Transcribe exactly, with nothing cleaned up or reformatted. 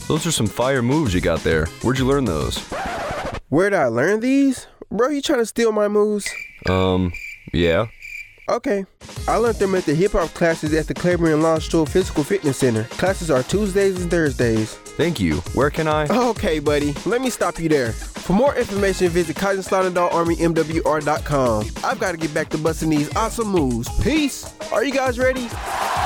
Those are some fire moves you got there. Where'd you learn those? Where'd I learn these? Bro, you trying to steal my moves? Um, yeah. Okay. I learned them at the hip-hop classes at the Claiborne Lawn Stroll Physical Fitness Center. Classes are Tuesdays and Thursdays. Thank you. Where can I? Okay, buddy. Let me stop you there. For more information, visit Kaizen Slaughter Dog Army M W R dot com. I've got to get back to busting these awesome moves. Peace. Are you guys ready?